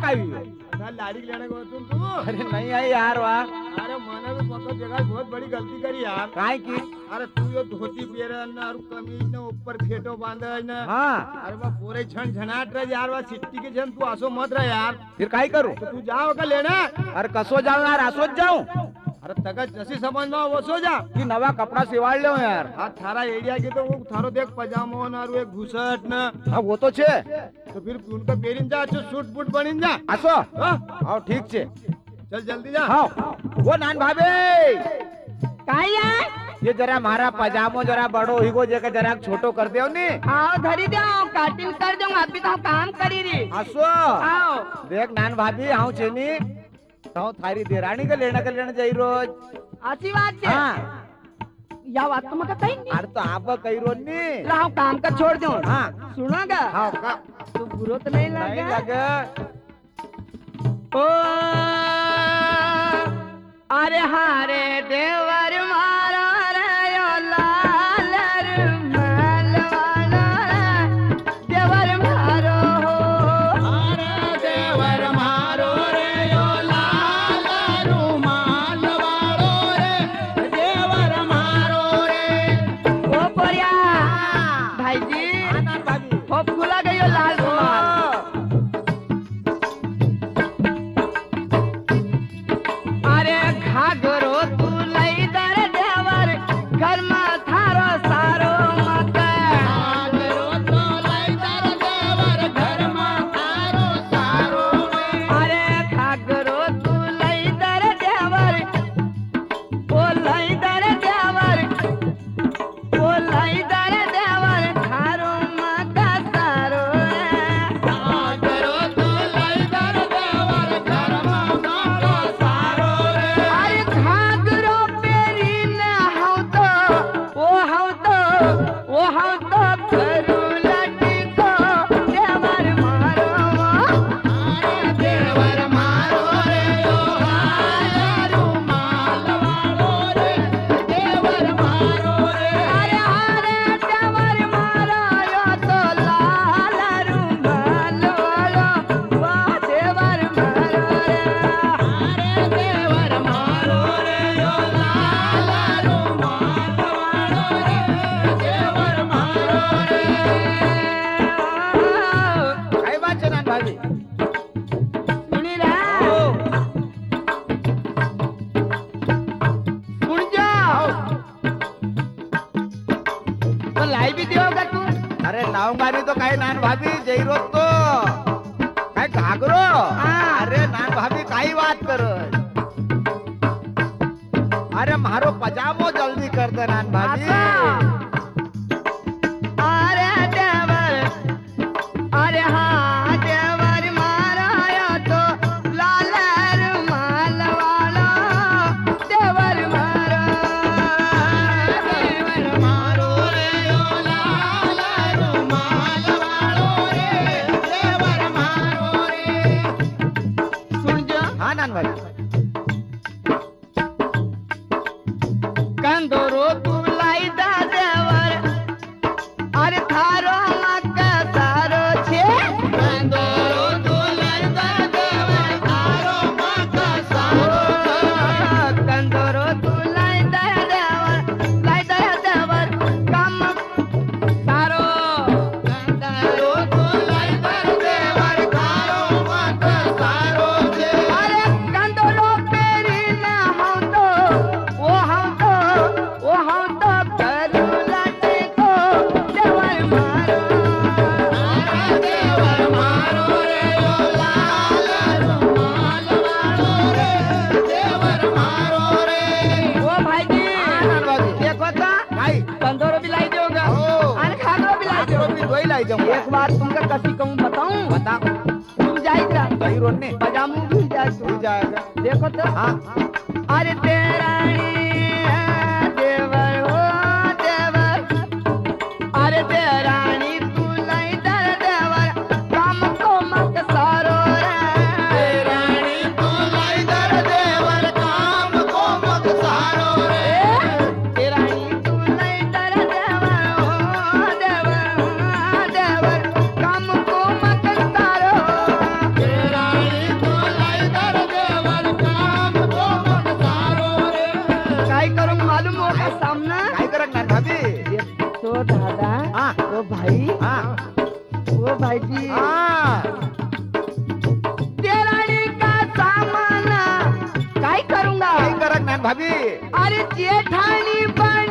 कावी लाड़ी लेने को तू अरे नहीं आई यार वाह अरे मैंने भी पकड़ जगह बहुत बड़ी गलती करी यार काय की अरे तू यो धोती पेरन ना और कमीज ने ऊपर फेटो बांधा ना हाँ अरे वो पूरे छन झनाट रहे यार वो सिट्टी के जन तू आसो मत रहे यार फिर काय करू तो तू जाओ का लेना अरे कसो जाऊ यार असोच जाऊ अरे तगत जैसी समझ में वो सो जा की नवा कपड़ा सिवाड़ लो यार हाँ थारा एरिया की तो वो थारो देख पजामो ना और एक घुसट ना हाँ वो तो छे तो फिर उनका पेरिन जा अच्छो सूट बूट बनिन जा असो हाँ हाँ ठीक छे चल जल्दी जा हाँ वो नान भाभी काय आहे? ये जरा मारा पजामो जरा बड़ो हिगो जेका जरा छोटो कर दे नी आओ धरी दो काटिंग कर दूं अभी तो काम करी री असो आओ देख नान भाभी हाउ छेनी तो थारी देराणी का लेना जाई रोज अच्छी बात है हाँ या बात तो मका कहीं नहीं अरे तो आप कही रोज नी लाओ काम का छोड़ दूं हाँ सुनोगा हाँ का तो बुरो तो नहीं नहीं लगा लगे ओ अरे हारे देवर मारा रे ओ लाल रुमाल वाला रे, देवर मारो अरे देवर मारो रे यो लाल रुमाल वालो रे देवर मारो रे ओ पोरिया भाई जी नान भाभी खूब खुला गयो लाल रुमाल अरे घाघरो तू लई दर देवर घर में थारो सारो मत आगरो तो लैतर देवर घर में तारो सारो में अरे घाघरो तू लई दर देवर ओ लई दर देवर ओ लई दर देवर थारो मत सारो आगरो तो लैतर देवर घर में तारो सारो रे अरे घाघरो पेरी न हौ तो ओ हौ तो करू लटी को देवर मारो अरे देवर मारो रे यो लाल रुमाल वालो रे देवर मारो रे अरे अरे देवर मारो यो तो लाल रुमाल वालो वाह देवर मारो रे अरे देवर मारो रे यो लाल रुमाल वालो रे देवर मारो रे काय बात छे नान भाभी सुनी रे सुन जाओ तो लाई भी दियोगा तू अरे लाऊंगा तो काय नान भाभी जई रोज तो काय घागरो हाँ। अरे नान भाभी काही बात कर अरे मारो पजामो जल्दी कर दे नान भाभी अरे देवर अरे हाँ देवर मारा तो लाल रुमाल वाला देवर मारा देवर मारो रे यो लाल रुमाल वालो रे देवर मारो रे सुन जा हाँ नान भाभी कंदोरो तू लाई दा देवर अरे थारो मक्का सारो छे कंदोरो तू लैतर देवर तारो माता सारो कंदोरो तू लाई दा देवर काम सारो कंदोरो तू लैतर देवर तारो माता सारो छे अरे कंदोरो पेरी न हौ तो करू लटी को देवर मारो अरे देवर मारो रे यो लाल रुमाल वालो रे देवर मारो रे ओ भाई जी नान भाभी देखो तो काय कंदोरो भी लाई दोगा ओ। अरे खागरो भी लाई घागरो दोगा भी दोई लाई जाऊंगा एक बात तुमका कसी कहूँ बताऊं बता तुम जाएगा जई रोज ने पजामू भी जाए हो जाएगा देखो तो हाँ अरे तेरानी देवर हो देवर अरे तेरानी तू लाई दर देवर काम को मत सारो रे रानी तू लैतर देवर काम को मत सारो रे तेरानी तू लाई दर देवर हो देवर काम को मत सारो रानी तो दादा हाँ। ओ भाई हाँ ओ भाई जी हाँ देरानी का सामान काय करूंगा काही करत नाही भाभी अरे जेठानी बन